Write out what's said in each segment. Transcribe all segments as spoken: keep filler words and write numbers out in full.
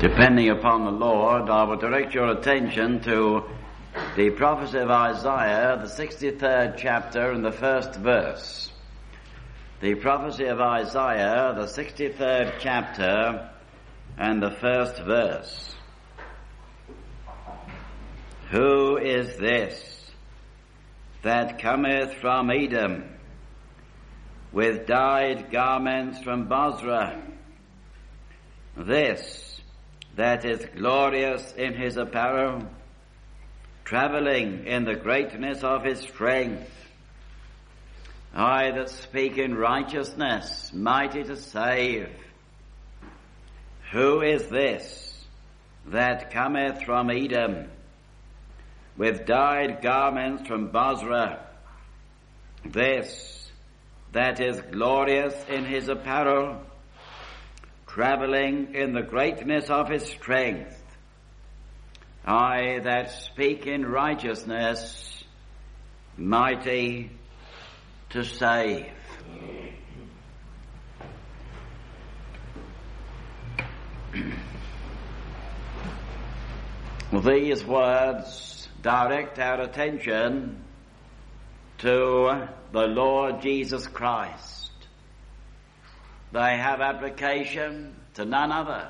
Depending upon the Lord, I will direct your attention to the prophecy of Isaiah, the sixty-third chapter and the first verse. The prophecy of Isaiah, the sixty-third chapter and the first verse. Who is this that cometh from Edom, with dyed garments from Bozrah? This that is glorious in his apparel, travelling in the greatness of his strength. I that speak in righteousness, mighty to save. Who is this that cometh from Edom, with dyed garments from Bozrah? This that is glorious in his apparel, travelling in the greatness of his strength. I that speak in righteousness, mighty to save. These words direct our attention to the Lord Jesus Christ. They have application to none other.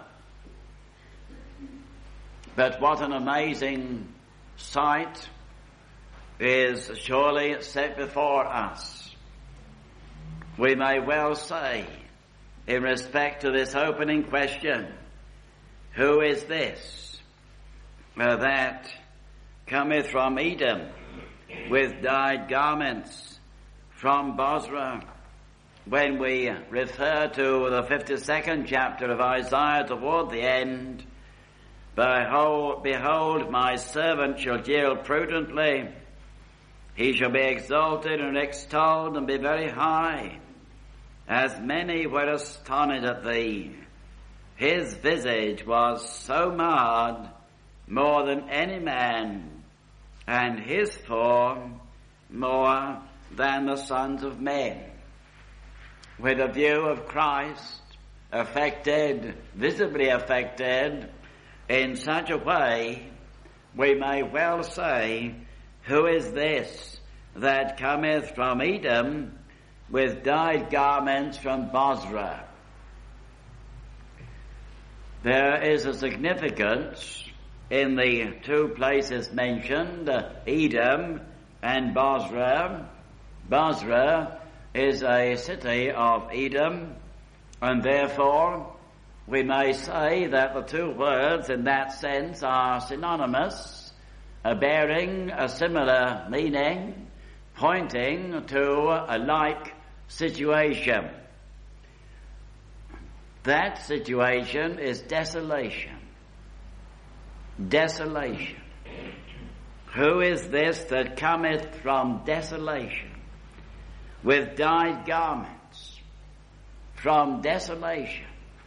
But what an amazing sight is surely set before us. We may well say, in respect to this opening question, who is this uh, that cometh from Edom, with dyed garments from Bozrah? When we refer to the fifty-second chapter of Isaiah toward the end, Behold, behold, my servant shall deal prudently. He shall be exalted and extolled and be very high. As many were astonished at thee. His visage was so marred more than any man, and his form more than the sons of men. With a view of Christ affected, visibly affected, in such a way, we may well say, who is this that cometh from Edom, with dyed garments from Bozrah? There is a significance in the two places mentioned, Edom and Bozrah. Bozrah is a city of Edom, and therefore we may say that the two words in that sense are synonymous, uh, bearing a similar meaning, pointing to a like situation. That situation is desolation. Desolation. Who is this that cometh from desolation, with dyed garments from desolation?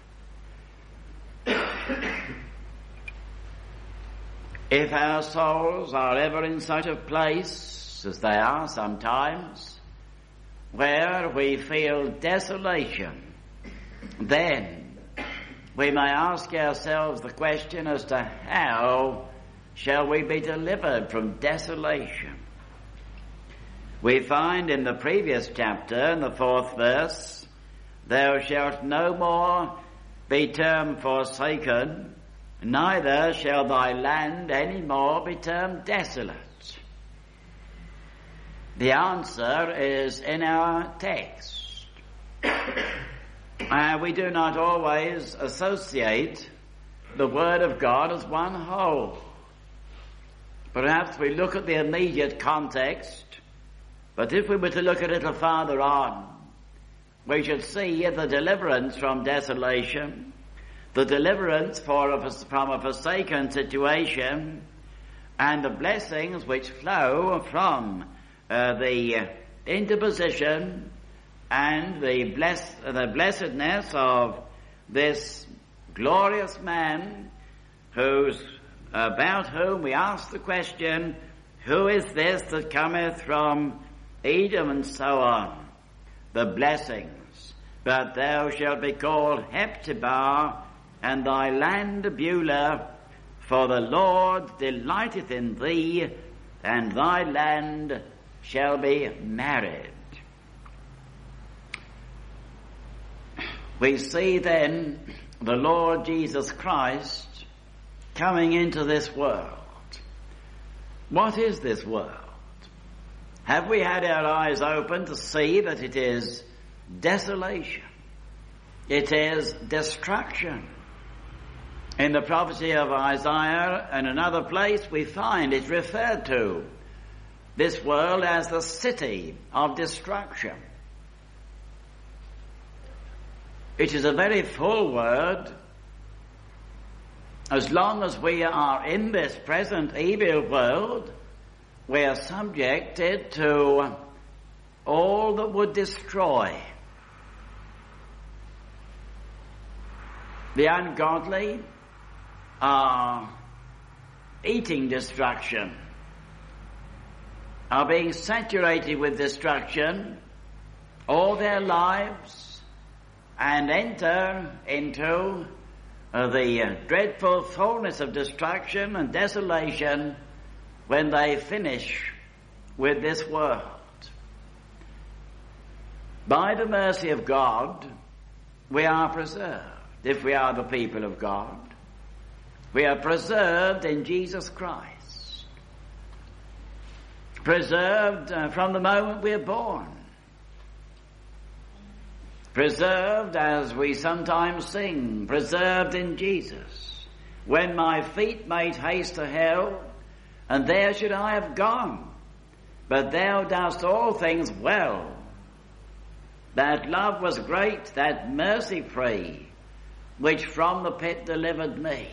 If our souls are ever in such a place, as they are sometimes, where we feel desolation, then we may ask ourselves the question as to how shall we be delivered from desolation. We find in the previous chapter, in the fourth verse, thou shalt no more be termed forsaken, neither shall thy land any more be termed desolate. The answer is in our text. Uh, we do not always associate the Word of God as one whole. Perhaps we look at the immediate context, but if we were to look a little farther on, we should see the deliverance from desolation, the deliverance for a, from a forsaken situation, and the blessings which flow from uh, the interposition and the, bless, the blessedness of this glorious man who's, about whom we ask the question, who is this that cometh from Edom, and so on. The blessings. But thou shalt be called Hephzibah, and thy land Beulah, for the Lord delighteth in thee, and thy land shall be married. We see then the Lord Jesus Christ coming into this world. What is this world? Have we had our eyes open to see that it is desolation? It is destruction. In the prophecy of Isaiah and another place we find it referred to, this world as the city of destruction. It is a very full word. As long as we are in this present evil world, we are subjected to all that would destroy. The ungodly are eating destruction, are being saturated with destruction all their lives, and enter into uh, the uh, dreadful fullness of destruction and desolation when they finish with this world. By the mercy of God, we are preserved. If we are the people of God, we are preserved in Jesus Christ. Preserved uh, from the moment we are born. Preserved, as we sometimes sing, preserved in Jesus. When my feet made haste to hell, and there should I have gone. But thou dost all things well. That love was great, that mercy free, which from the pit delivered me.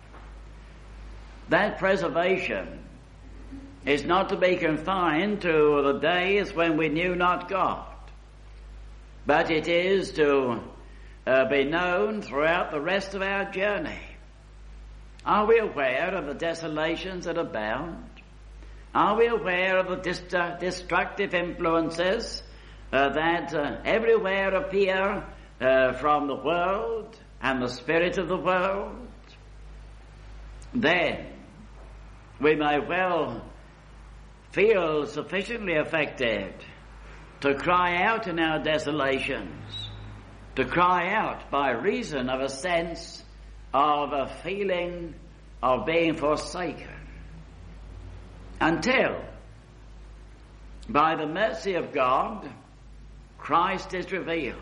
That preservation is not to be confined to the days when we knew not God, but it is to uh, be known throughout the rest of our journey. Are we aware of the desolations that abound? Are we aware of the dist- destructive influences uh, that uh, everywhere appear uh, from the world and the spirit of the world? Then we may well feel sufficiently affected to cry out in our desolations, to cry out by reason of a sense of a feeling of being forsaken, until, by the mercy of God, Christ is revealed.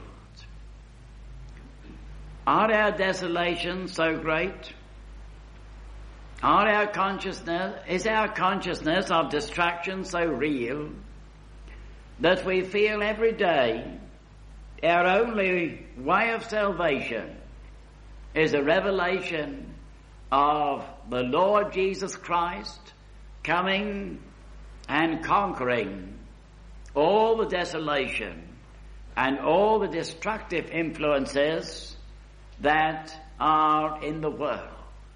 Are our desolations so great? Are our consciousness, is our consciousness of distraction so real that we feel every day our only way of salvation is a revelation of the Lord Jesus Christ coming and conquering all the desolation and all the destructive influences that are in the world?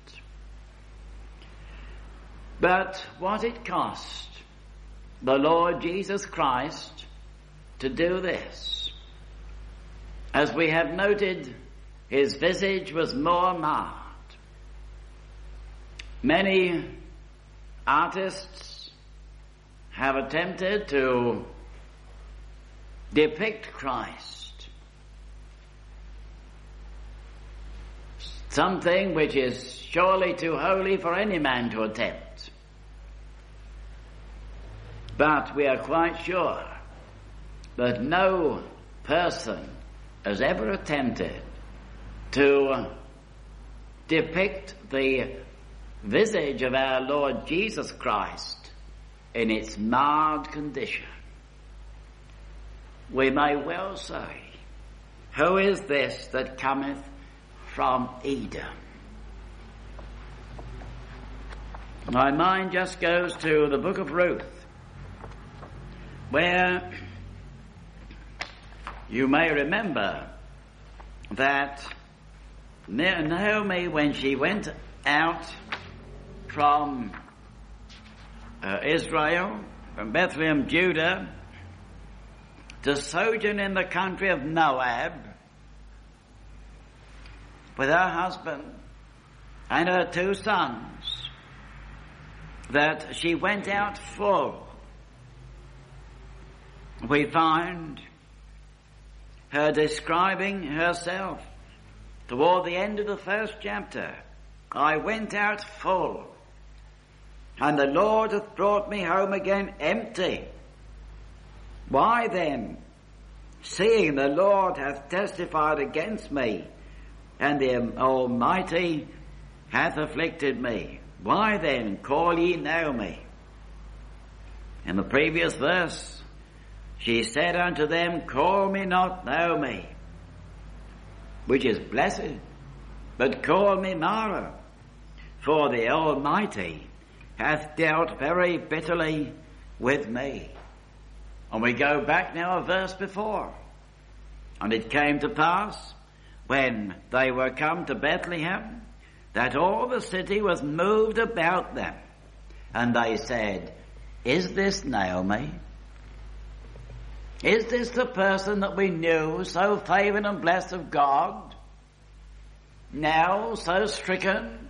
But what it cost the Lord Jesus Christ to do this. As we have noted, his visage was more marred. Many artists have attempted to depict Christ, something which is surely too holy for any man to attempt. But we are quite sure that no person has ever attempted to depict the visage of our Lord Jesus Christ in its marred condition. We may well say, who is this that cometh from Edom? My mind just goes to the book of Ruth, where you may remember that Naomi, when she went out from uh, Israel, from Bethlehem, Judah, to sojourn in the country of Moab, with her husband and her two sons, that she went out full. We find her describing herself toward the end of the first chapter. I went out full, and the Lord hath brought me home again empty. Why then, seeing the Lord hath testified against me, and the Almighty hath afflicted me, why then call ye Naomi? In the previous verse, she said unto them, call me not Naomi, which is blessed, but call me Mara, for the Almighty hath dealt very bitterly with me. And we go back now a verse before. And it came to pass, when they were come to Bethlehem, that all the city was moved about them. And they said, is this Naomi? Is this the person that we knew, so favoured and blessed of God, now so stricken,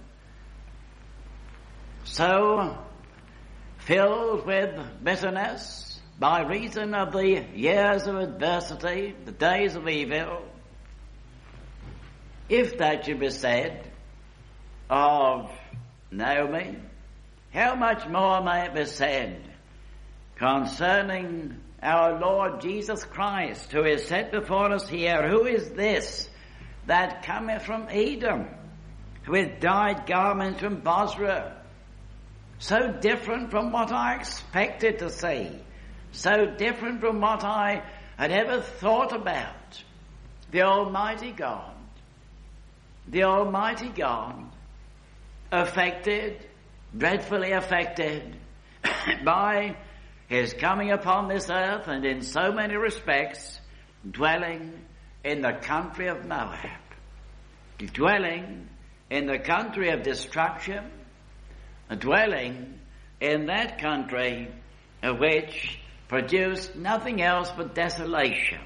so filled with bitterness by reason of the years of adversity, the days of evil? If that should be said of Naomi, how much more may it be said concerning our Lord Jesus Christ, who is set before us here? Who is this that cometh from Edom, with dyed garments from Bozrah? So different from what I expected to see, so different from what I had ever thought about. The Almighty God, the Almighty God, affected, dreadfully affected by His coming upon this earth, and in so many respects dwelling in the country of Moab, dwelling in the country of destruction, dwelling in that country which produced nothing else but desolation.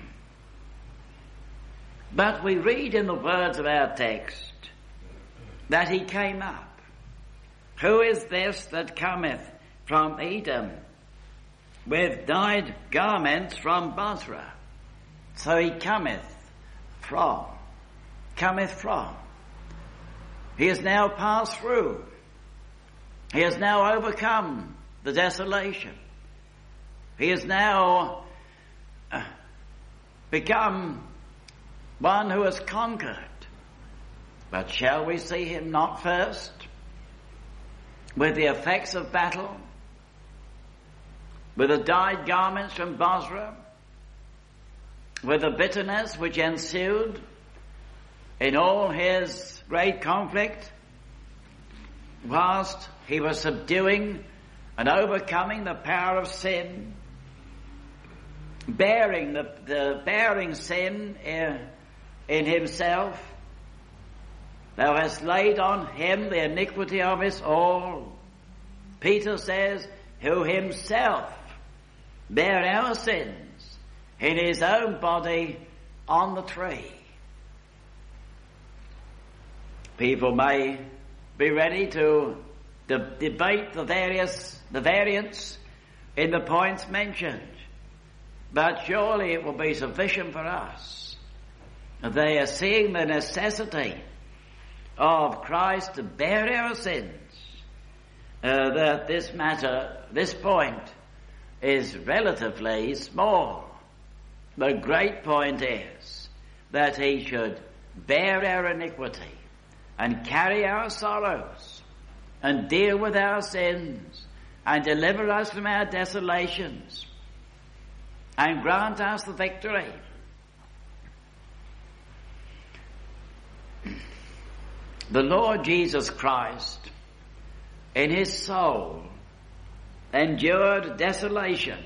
But we read in the words of our text that he came up. Who is this that cometh from Edom, with dyed garments from Bozrah? So he cometh from, cometh from. He has now passed through. He has now overcome the desolation. He has now uh, become one who has conquered. But shall we see him not first with the effects of battle, with the dyed garments from Bozrah, with the bitterness which ensued in all his great conflict, whilst he was subduing and overcoming the power of sin, bearing the, the bearing sin in, in himself. Thou hast laid on him the iniquity of us all. Peter says, who himself bare our sins in his own body on the tree. People may be ready to de- debate the various the variants in the points mentioned, but surely it will be sufficient for us. They are seeing the necessity of Christ to bear our sins, uh, that this matter, this point, is relatively small. The great point is that he should bear our iniquity and carry our sorrows and deal with our sins and deliver us from our desolations and grant us the victory. The Lord Jesus Christ, in his soul, endured desolation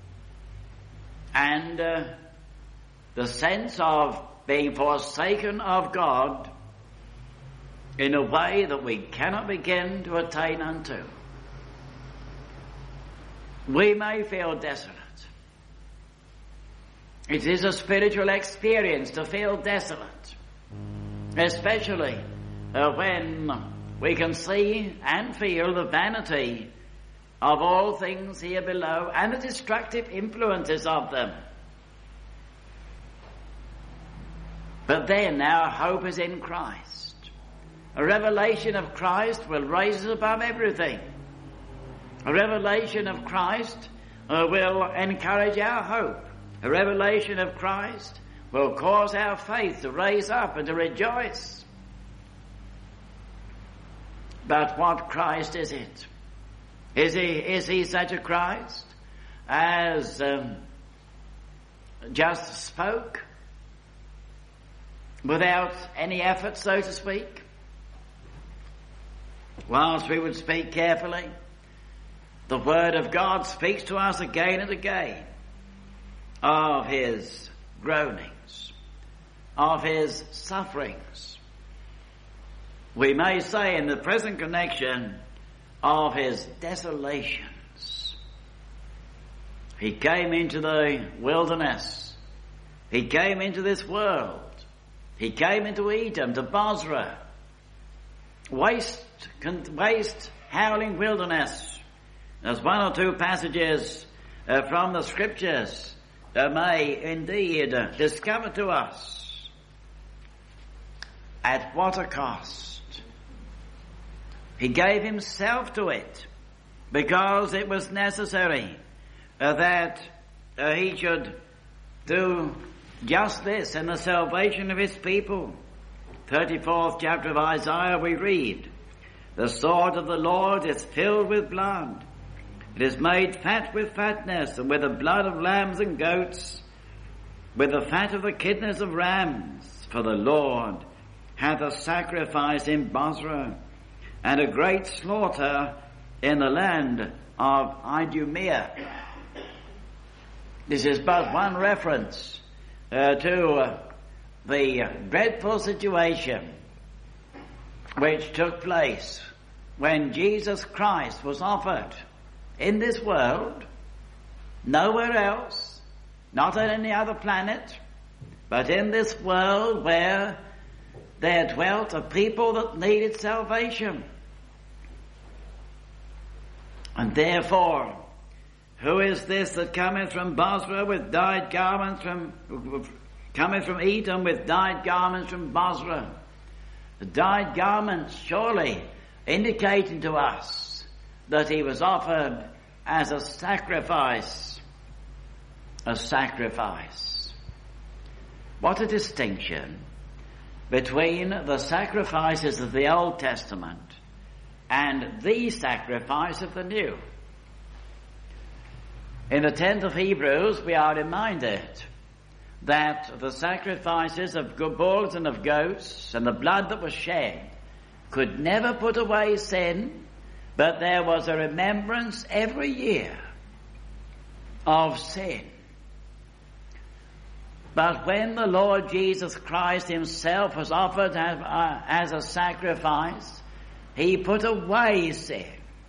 and uh, the sense of being forsaken of God in a way that we cannot begin to attain unto. We may feel desolate. It is a spiritual experience to feel desolate. especially uh, when we can see and feel the vanity of all things here below and the destructive influences of them. But then our hope is in Christ. A revelation of Christ will raise us above everything. A revelation of Christ uh, will encourage our hope. A revelation of Christ will cause our faith to raise up and to rejoice. But what Christ is it? Is he, is he such a Christ as um, just spoke without any effort, so to speak? Whilst we would speak carefully, the Word of God speaks to us again and again of his groanings, of his sufferings. We may say in the present connection of his desolations. He came into the wilderness. He came into this world. He came into Edom, to Bozrah. Waste, waste, howling wilderness. There's one or two passages uh, from the scriptures that may indeed uh, discover to us at what a cost. He gave himself to it because it was necessary uh, that uh, he should do just this in the salvation of his people. thirty-fourth chapter of Isaiah we read, "The sword of the Lord is filled with blood. It is made fat with fatness, and with the blood of lambs and goats, with the fat of the kidneys of rams. For the Lord hath a sacrifice in Bozrah, and a great slaughter in the land of Idumea." This is but one reference uh, to uh, the dreadful situation which took place when Jesus Christ was offered in this world, nowhere else, not on any other planet, but in this world where there dwelt a people that needed salvation. And therefore, who is this that cometh from Bozrah with dyed garments from, cometh from Edom with dyed garments from Bozrah? The dyed garments surely indicating to us that he was offered as a sacrifice. A sacrifice. What a distinction between the sacrifices of the Old Testament and the sacrifice of the New. In the tenth of Hebrews, we are reminded that the sacrifices of bulls and of goats and the blood that was shed could never put away sin, but there was a remembrance every year of sin. But when the Lord Jesus Christ himself was offered as, uh, as a sacrifice, he put away sin.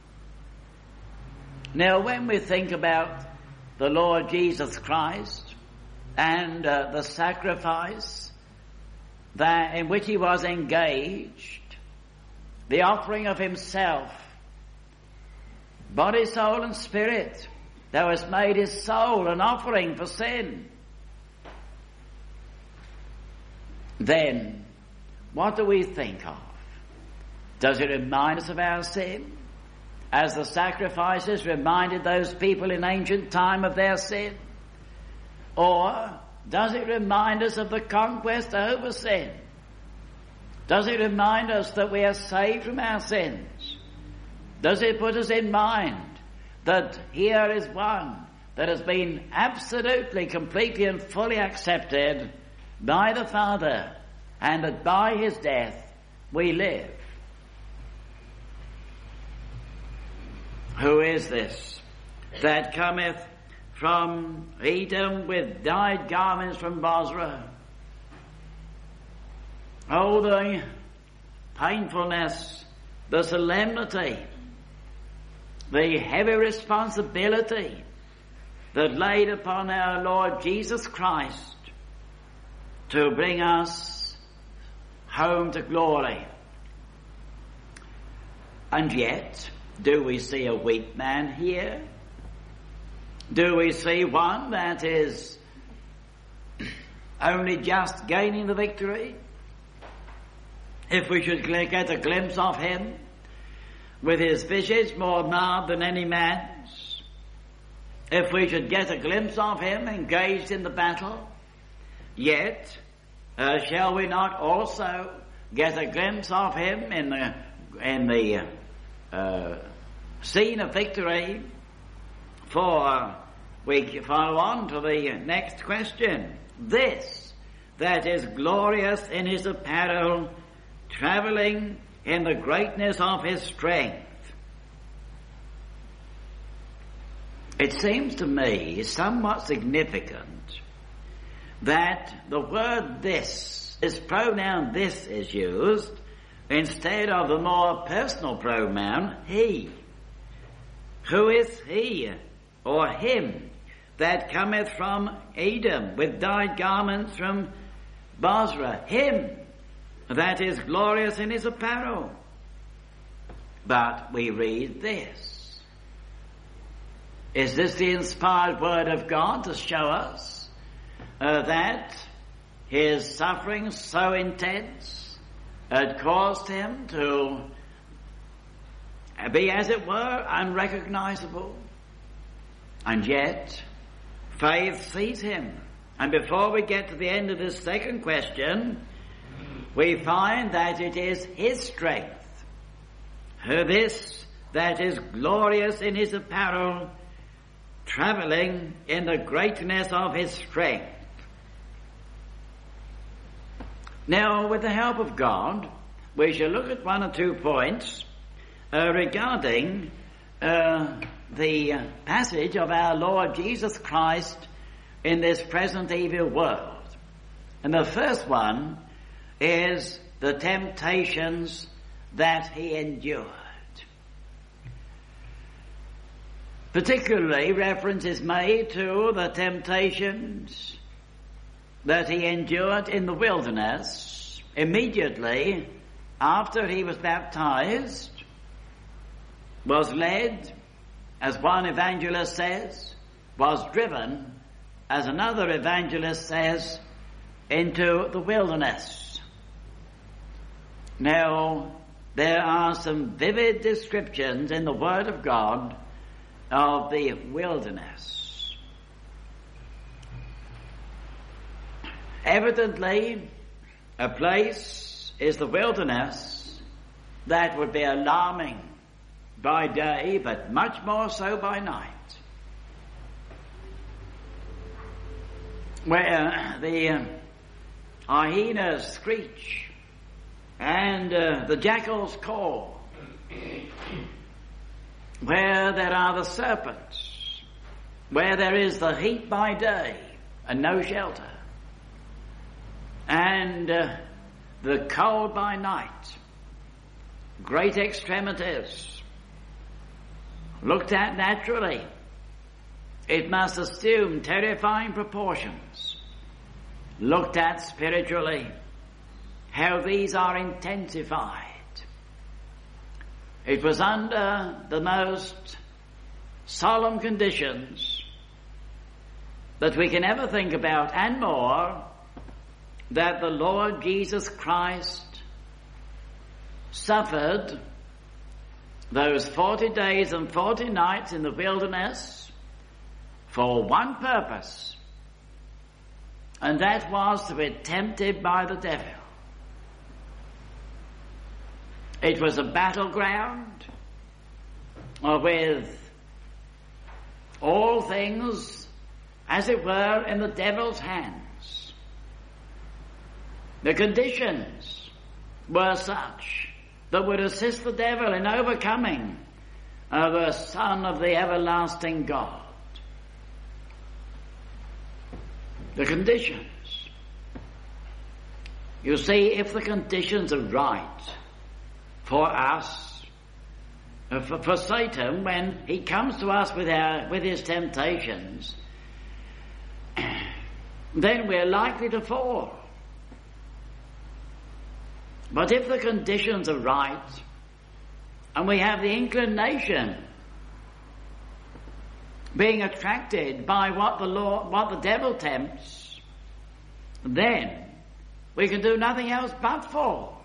Now, when we think about the Lord Jesus Christ and uh, the sacrifice that in which he was engaged, the offering of himself, body, soul, and spirit, that was made his soul an offering for sin, then what do we think of? Does it remind us of our sin, as the sacrifices reminded those people in ancient time of their sin? Or does it remind us of the conquest over sin? Does it remind us that we are saved from our sins? Does it put us in mind that here is one that has been absolutely, completely and fully accepted by the Father, and that by his death we live? Who is this that cometh from Edom with dyed garments from Bozrah? Oh, the painfulness, the solemnity, the heavy responsibility that laid upon our Lord Jesus Christ to bring us home to glory. And yet, do we see a weak man here? Do we see one that is only just gaining the victory? If we should get a glimpse of him, with his visage more marred than any man's, if we should get a glimpse of him engaged in the battle, yet uh, shall we not also get a glimpse of him in the in the uh, scene of victory? For we follow on to the next question. This that is glorious in his apparel, travelling in the greatness of his strength. It seems to me somewhat significant that the word this, this pronoun this is used instead of the more personal pronoun he. Who is he or him that cometh from Edom with dyed garments from Bozrah? Him that is glorious in his apparel. But we read this. Is this the inspired word of God to show us uh, that his suffering so intense had caused him to be, as it were, unrecognizable? And yet, faith sees him. And before we get to the end of this second question, we find that it is his strength, this that is glorious in his apparel, travelling in the greatness of his strength. Now, with the help of God, we shall look at one or two points uh, regarding uh, the passage of our Lord Jesus Christ in this present evil world. And the first one is the temptations that he endured. Particularly reference is made to the temptations that he endured in the wilderness immediately after he was baptized, was led, as one evangelist says, was driven, as another evangelist says, into the wilderness. Now, there are some vivid descriptions in the Word of God of the wilderness. Evidently, a place is the wilderness that would be alarming by day, but much more so by night, where the uh, hyenas screech and uh, the jackals call, where there are the serpents, where there is the heat by day and no shelter, and uh, the cold by night, great extremities. Looked at naturally, it must assume terrifying proportions. Looked at spiritually, how these are intensified. It was under the most solemn conditions that we can ever think about, and more, that the Lord Jesus Christ suffered those forty days and forty nights in the wilderness for one purpose, and that was to be tempted by the devil. It was a battleground with all things, as it were, in the devil's hands. The conditions were such that would assist the devil in overcoming uh, the Son of the everlasting God. The conditions. You see, if the conditions are right for us, uh, for, for Satan, when he comes to us with our with his temptations, then we're likely to fall. But if the conditions are right, and we have the inclination, being attracted by what the Lord, what the devil tempts, then we can do nothing else but fall.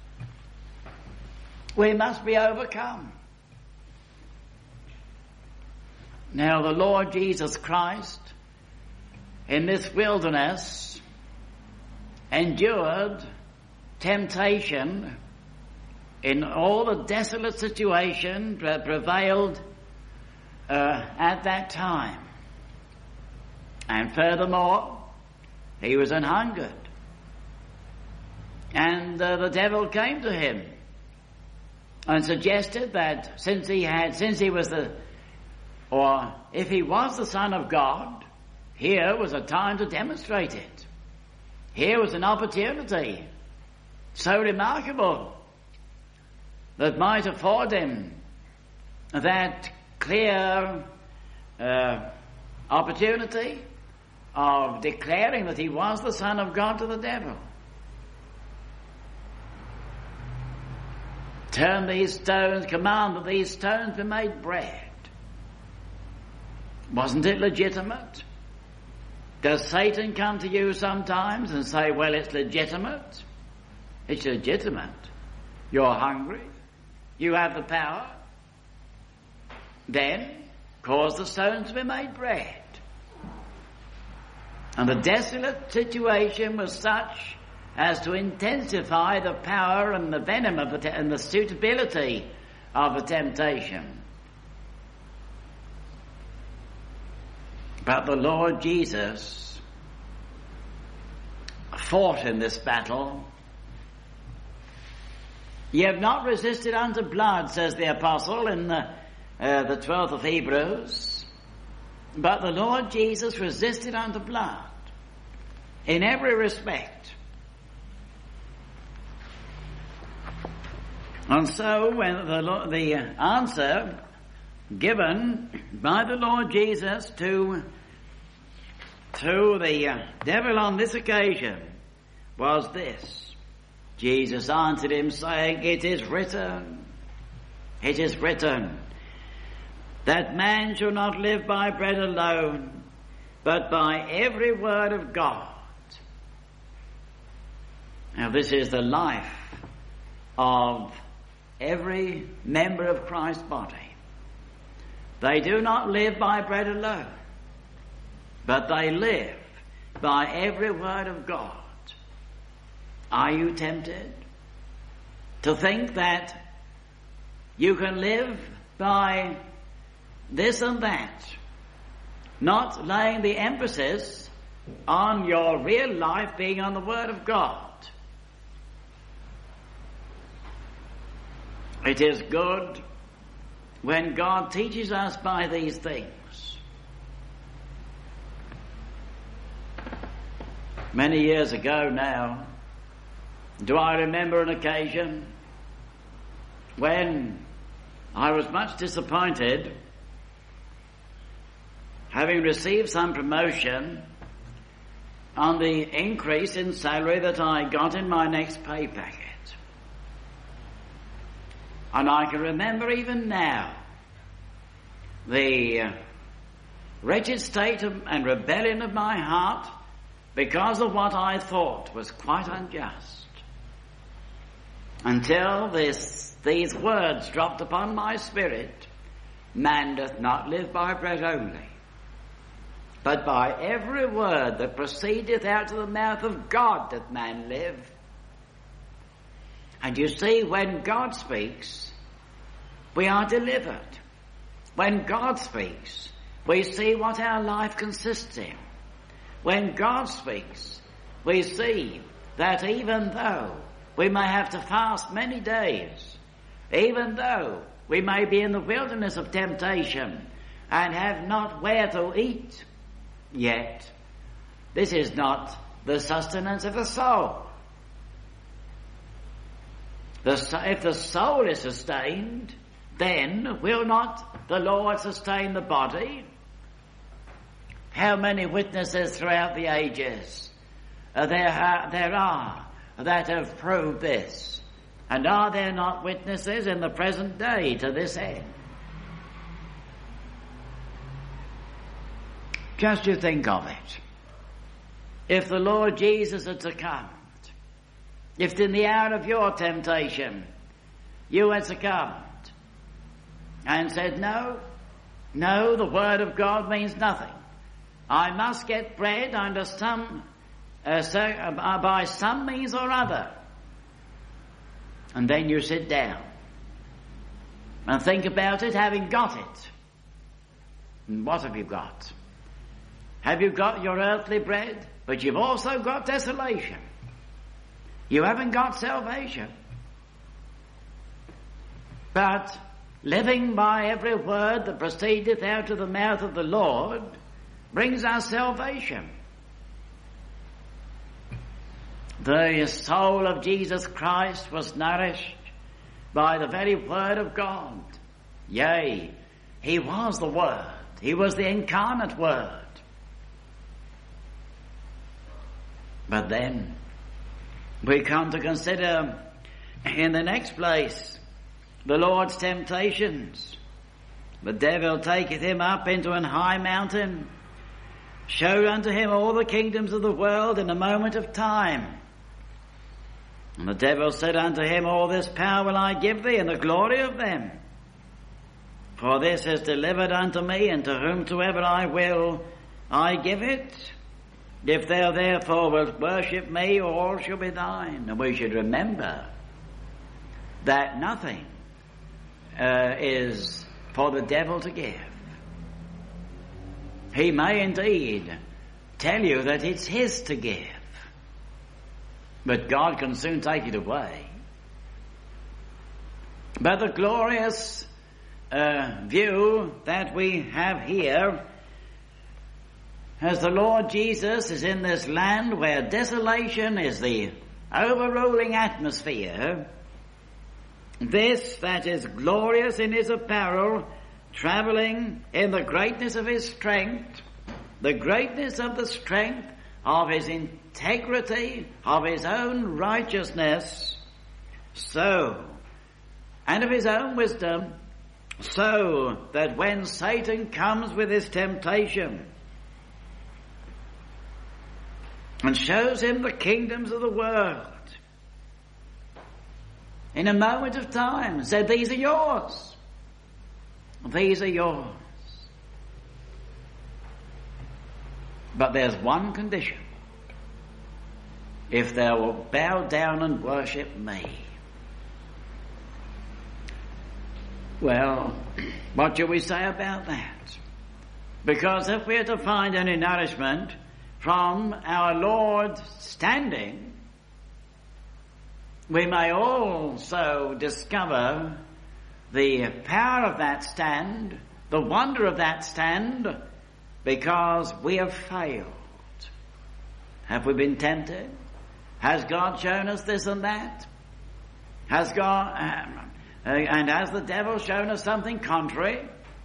We must be overcome. Now the Lord Jesus Christ in this wilderness endured temptation in all the desolate situation that prevailed uh, at that time. And furthermore, he was an hungered. And uh, the devil came to him and suggested that since he had, since he was the, or if he was the Son of God, here was a time to demonstrate it. Here was an opportunity so remarkable that might afford him that clear uh, opportunity of declaring that he was the Son of God to the devil. Turn these stones, command that these stones be made bread. Wasn't it legitimate? Does Satan come to you sometimes and say, well, it's legitimate? It's legitimate. You're hungry. You have the power. Then cause the stones to be made bread. And the desolate situation was such as to intensify the power and the venom of the te- and the suitability of the temptation. But the Lord Jesus fought in this battle. Ye have not resisted unto blood, says the apostle in the, uh, the twelfth of Hebrews, but the Lord Jesus resisted unto blood in every respect. And so when the, the answer given by the Lord Jesus to, to the uh, devil on this occasion was this. Jesus answered him saying, it is written, it is written, that man shall not live by bread alone, but by every word of God. Now this is the life of every member of Christ's body. They do not live by bread alone, but they live by every word of God. Are you tempted to think that you can live by this and that, not laying the emphasis on your real life being on the Word of God? It is good when God teaches us by these things. Many years ago now, do I remember an occasion when I was much disappointed, having received some promotion, on the increase in salary that I got in my next pay packet. And I can remember even now the wretched state of, and rebellion of my heart because of what I thought was quite unjust. Until this, these words dropped upon my spirit, man doth not live by bread only, but by every word that proceedeth out of the mouth of God doth man live. And you see, when God speaks, we are delivered. When God speaks, we see what our life consists in. When God speaks, we see that even though we may have to fast many days, even though we may be in the wilderness of temptation and have not where to eat, yet this is not the sustenance of the soul. The, if the soul is sustained, then will not the Lord sustain the body? How many witnesses throughout the ages uh, there, ha- there are that have proved this? And are there not witnesses in the present day to this end? Just you think of it. If the Lord Jesus had succumbed, if in the hour of your temptation you had succumbed and said, no, no, the word of God means nothing. I must get bread under some, uh, so, uh, by some means or other. And then you sit down and think about it, having got it. And what have you got? Have you got your earthly bread? But you've also got desolation. You haven't got salvation. But living by every word that proceedeth out of the mouth of the Lord brings us salvation. The soul of Jesus Christ was nourished by the very word of God. Yea, he was the Word. He was the incarnate Word. But then we come to consider in the next place the Lord's temptations. The devil taketh him up into an high mountain, showed unto him all the kingdoms of the world in a moment of time. And the devil said unto him, all this power will I give thee, and the glory of them. For this is delivered unto me, and to whomsoever I will I give it. If thou therefore wilt worship me, all shall be thine. And we should remember that nothing uh, is for the devil to give. He may indeed tell you that it's his to give, but God can soon take it away. But the glorious uh, view that we have here, as the Lord Jesus is in this land where desolation is the overruling atmosphere, this that is glorious in his apparel, travelling in the greatness of his strength, the greatness of the strength of his integrity, of his own righteousness, so, and of his own wisdom, so that when Satan comes with his temptation and shows him the kingdoms of the world, in a moment of time said, these are yours. These are yours. But there's one condition. If thou wilt bow down and worship me. Well, what shall we say about that? Because if we are to find any nourishment from our Lord standing, we may also discover the power of that stand, the wonder of that stand, because we have failed. Have we been tempted? Has God shown us this and that? Has God, um, uh, and has the devil shown us something contrary?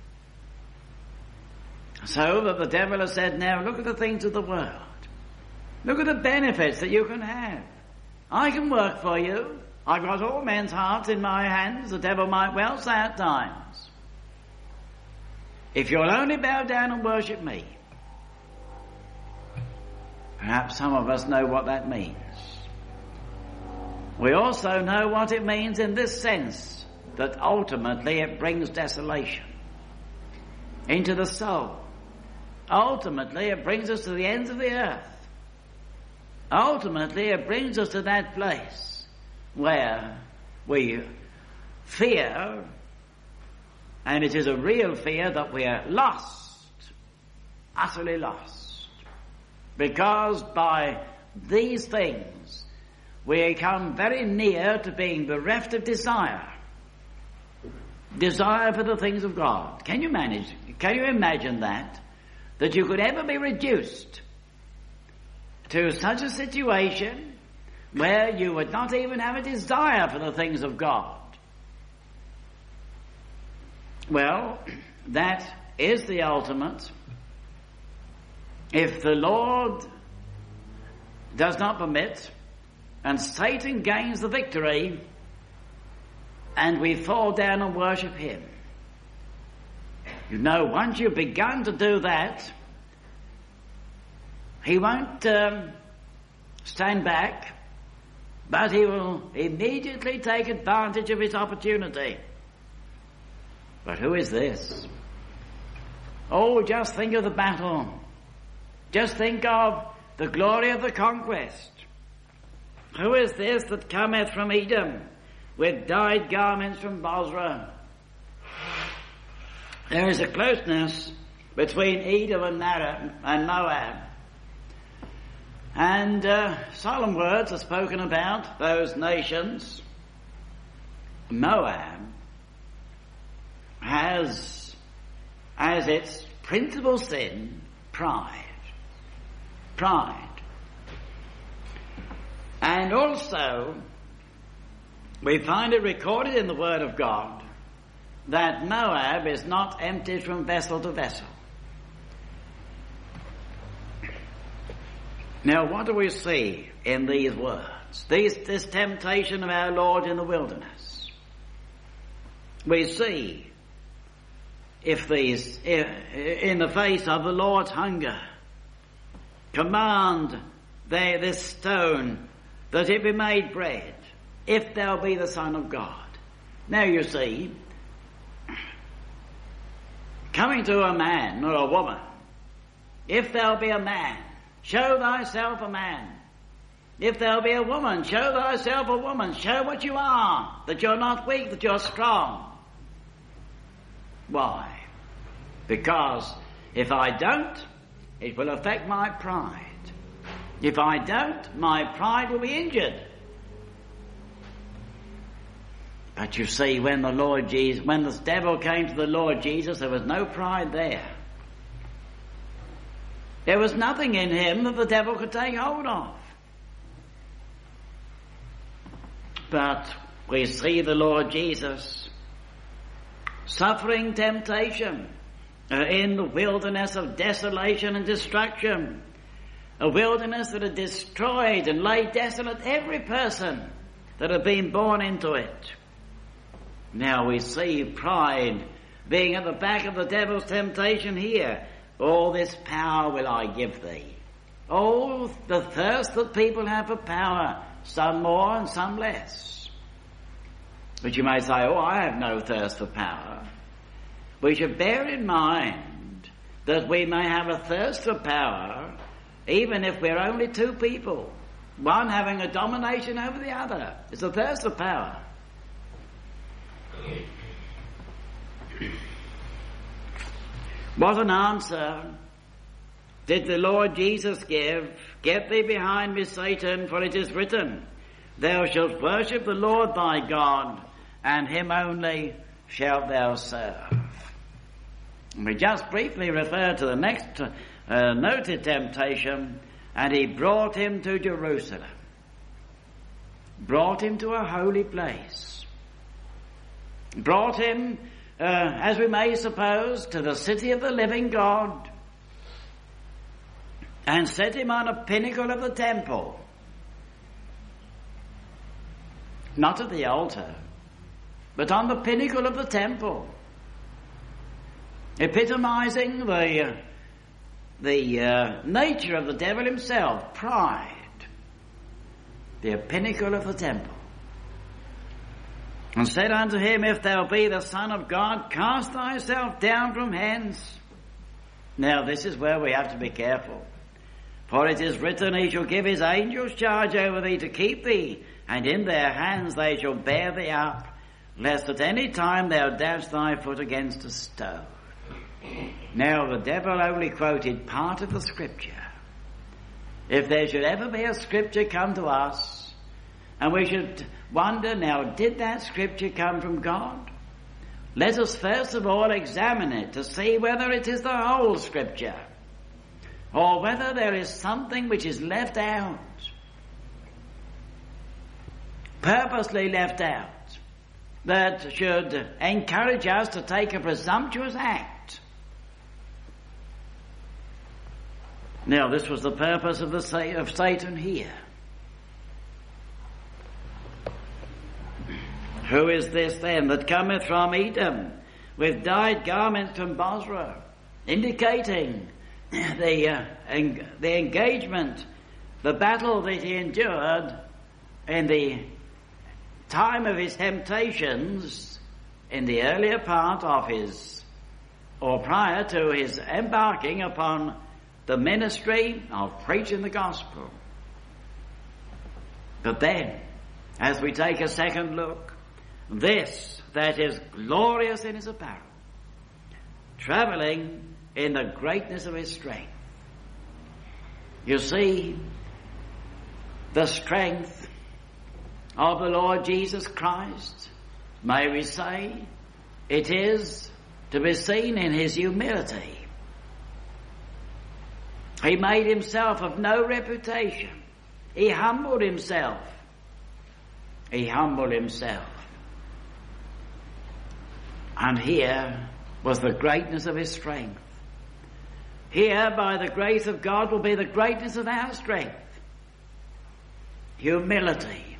So that the devil has said, now look at the things of the world. Look at the benefits that you can have. I can work for you. I've got all men's hearts in my hands, the devil might well say at times. If you'll only bow down and worship me. Perhaps some of us know what that means. We also know what it means in this sense, that ultimately it brings desolation into the soul. Ultimately it brings us to the ends of the earth. Ultimately it brings us to that place where we fear, and it is a real fear, that we are lost, utterly lost. Because by these things we come very near to being bereft of desire. Desire for the things of God. Can you manage, can you imagine that? That you could ever be reduced to such a situation where you would not even have a desire for the things of God. Well, that is the ultimate. If the Lord does not permit, and Satan gains the victory, and we fall down and worship him. You know, once you've begun to do that, he won't um, stand back, but he will immediately take advantage of his opportunity. But who is this? Oh, just think of the battle. Just think of the glory of the conquest. Who is this that cometh from Edom with dyed garments from Bozrah? There is a closeness between Edom and Moab. And uh, solemn words are spoken about those nations. Moab has as its principal sin pride. Pride. And also, we find it recorded in the Word of God that Moab is not emptied from vessel to vessel. Now, what do we see in these words? These, this temptation of our Lord in the wilderness. We see, if these, if, in the face of the Lord's hunger, command they, this stone that it be made bread, if thou be the Son of God. Now you see, coming to a man or a woman, if thou be a man, show thyself a man. If thou be a woman, show thyself a woman. Show what you are, that you're not weak, that you're strong. Why? Because if I don't, it will affect my pride. If I don't, my pride will be injured. But you see, when the Lord Jesus, when the devil came to the Lord Jesus, there was no pride there. There was nothing in him that the devil could take hold of. But we see the Lord Jesus suffering temptation uh, in the wilderness of desolation and destruction. A wilderness that had destroyed and laid desolate every person that had been born into it. Now we see pride being at the back of the devil's temptation here. All this power will I give thee. Oh, the thirst that people have for power, some more and some less. But you may say, oh, I have no thirst for power. We should bear in mind that we may have a thirst for power even if we're only two people, one having a domination over the other. It's a thirst for power. What an answer did the Lord Jesus give? Get thee behind me, Satan, for it is written, thou shalt worship the Lord thy God, and him only shalt thou serve. And we just briefly refer to the next uh, noted temptation, and he brought him to Jerusalem. Brought him to a holy place. Brought him, uh, as we may suppose, to the city of the living God, and set him on a pinnacle of the temple. Not at the altar, but on the pinnacle of the temple. Epitomizing the, uh, the uh, nature of the devil himself, pride. The pinnacle of the temple. And said unto him, if thou be the Son of God, cast thyself down from hence. Now this is where we have to be careful. For it is written, he shall give his angels charge over thee to keep thee, and in their hands they shall bear thee up, lest at any time thou dash thy foot against a stone. Now the devil only quoted part of the scripture. If there should ever be a scripture come to us, and we should wonder, now, did that scripture come from God? Let us first of all examine it to see whether it is the whole scripture, or whether there is something which is left out, purposely left out, that should encourage us to take a presumptuous act. Now, this was the purpose of, the, of Satan here. Who is this then that cometh from Edom with dyed garments from Bozrah? Indicating the, uh, en- the engagement, the battle that he endured in the time of his temptations in the earlier part of his, or prior to his embarking upon the ministry of preaching the gospel. But then, as we take a second look, this that is glorious in his apparel, travelling in the greatness of his strength. You see, the strength of the Lord Jesus Christ, may we say, it is to be seen in his humility. He made himself of no reputation. He humbled himself. He humbled himself. And here was the greatness of his strength. Here, by the grace of God, will be the greatness of our strength. Humility.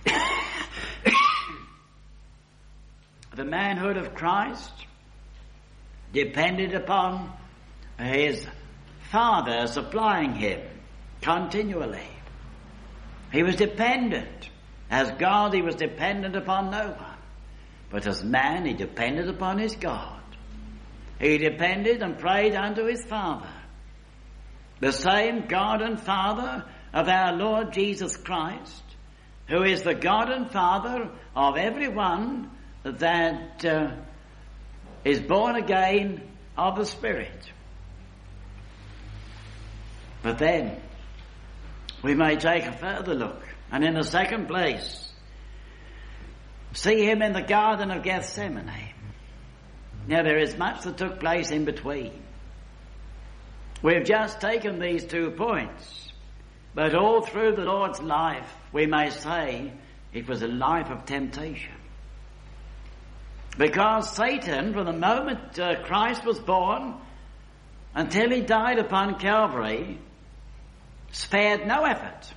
The manhood of Christ depended upon his Father supplying him continually. He was dependent. As God, he was dependent upon no one. But as man, he depended upon his God. He depended and prayed unto his Father. The same God and Father of our Lord Jesus Christ, who is the God and Father of everyone that uh, is born again of the Spirit. But then, we may take a further look, and in the second place, see him in the Garden of Gethsemane. Now, there is much that took place in between. We've just taken these two points, but all through the Lord's life, we may say it was a life of temptation. Because Satan, from the moment uh, Christ was born until he died upon Calvary, spared no effort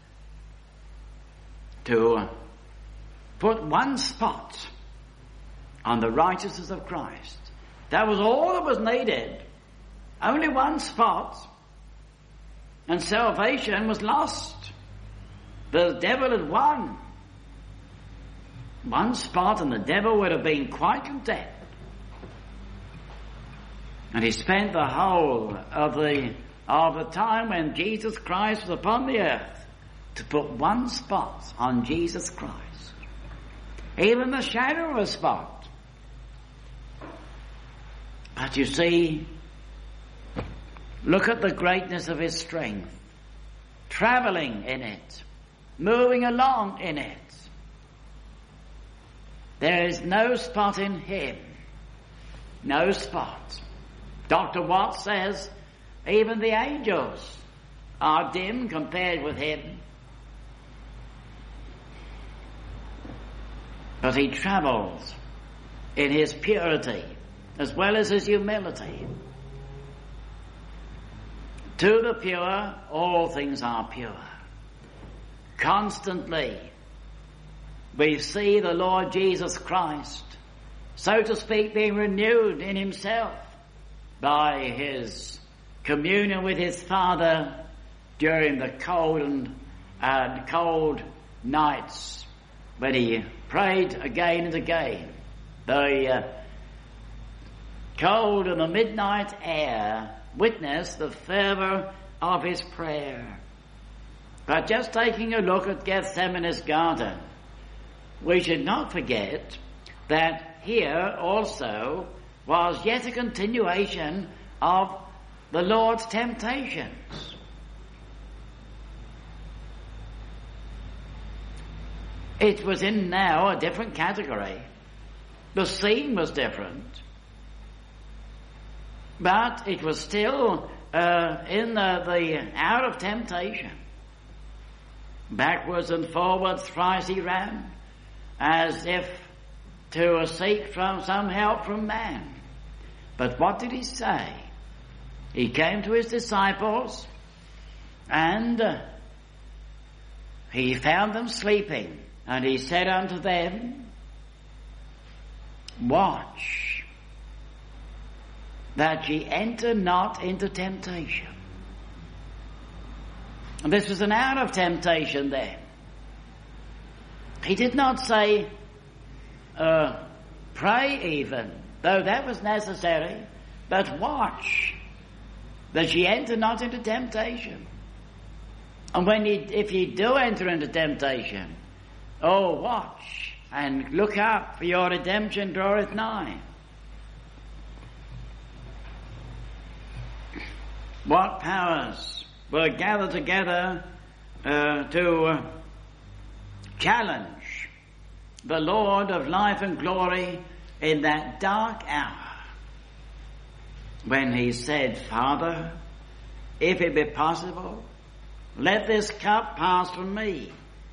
to put one spot on the righteousness of Christ. That was all that was needed. Only one spot, and salvation was lost. The devil had won. One spot and the devil would have been quite content. And he spent the whole of the of the time when Jesus Christ was upon the earth to put one spot on Jesus Christ. Even the shadow of a spot. But you see, look at the greatness of his strength. Travelling in it. Moving along in it. There is no spot in him. No spot. Doctor Watts says even the angels are dim compared with him. But he travels in his purity as well as his humility. To the pure, all things are pure. Constantly, we see the Lord Jesus Christ, so to speak, being renewed in himself by his communion with his Father during the cold and uh, cold nights when he prayed again and again. The uh, cold and the midnight air witnessed the fervour of his prayer. But just taking a look at Gethsemane's garden, we should not forget that here also was yet a continuation of the Lord's temptations. It was in now a different category. The scene was different. But it was still uh, in the, the hour of temptation. Backwards and forwards thrice he ran, as if to seek from some help from man. But what did he say? He came to his disciples and uh, he found them sleeping, and he said unto them, watch that ye enter not into temptation. And this was an hour of temptation then. He did not say, uh, pray even, though that was necessary, but watch that ye enter not into temptation. And when ye, if ye do enter into temptation, oh, watch and look up, for your redemption draweth nigh. What powers were gathered together uh, to uh, challenge the Lord of life and glory in that dark hour when he said, Father, if it be possible, let this cup pass from me.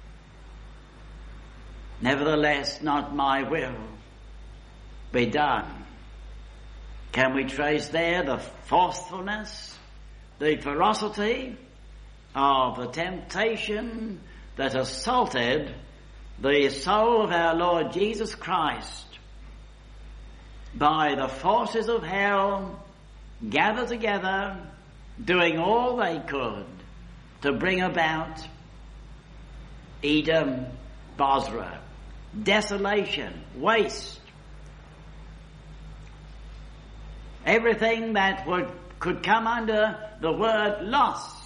Nevertheless, not my will be done. Can we trace there the forcefulness, the ferocity of the temptation that assaulted the soul of our Lord Jesus Christ by the forces of hell gathered together, doing all they could to bring about Edom, Bozrah, desolation, waste, everything that would could come under the word loss